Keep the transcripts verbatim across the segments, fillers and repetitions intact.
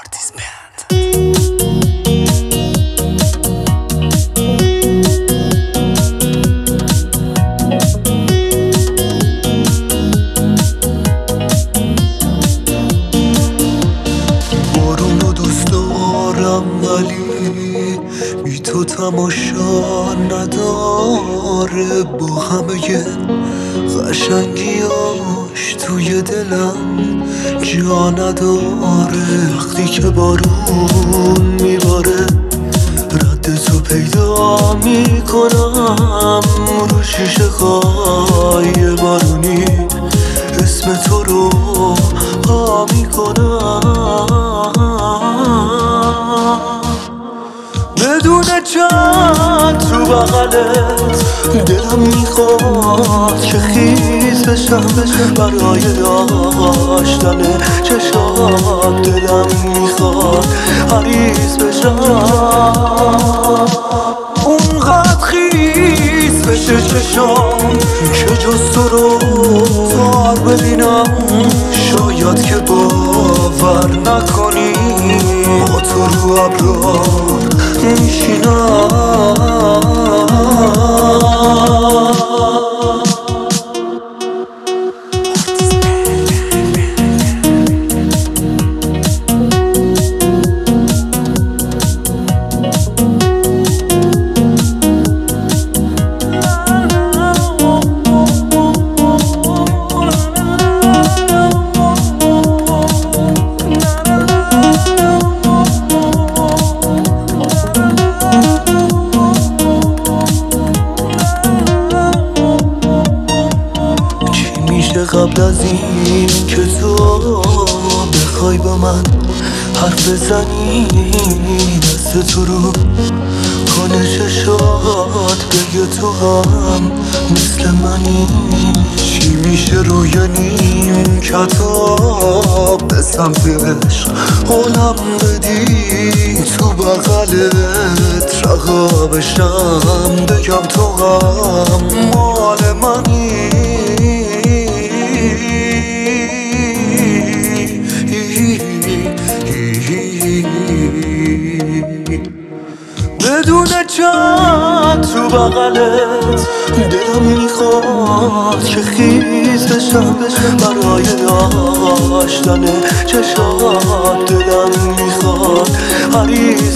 بارونو دوست دارم ولی بی تو تماشا نداره، با همه قشنگیاش توی دلم جا نداره. وقتی که بارون میباره رد تو پیدا میکنم، رو شیشه های بارونی اسم تو رو پا میکنم. بدون چند تو بغلت دلم میخواد که خیز بشم برای داشتن چشات. دلم میخواد حریص بشم، اونقدر خیز بشه چشام که جز تو رو تار ببینم. شاید که باور نکنی با تو رو ابرار میشینم. قبل از این که تو بخوای با من حرف بزنی، دست تو رو کنه چشات بگه تو هم مثل منی. چی میشه روی نیم کتاب به سمت عشق حالم بدی، تو بغلت رها بشم بگم تو هم مال منی. بدون چند تو بغلت دلم میخواد که خیز بشم برای داشتن چشات. دلم میخواد حریص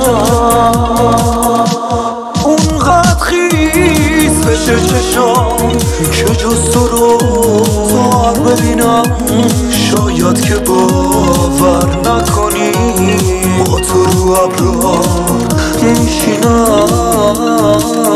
بشم، اونقدر خیز بشه چشام که جز تو رو تار ببینم. شاید که باور نکنی با تو رو ابرار میشینم.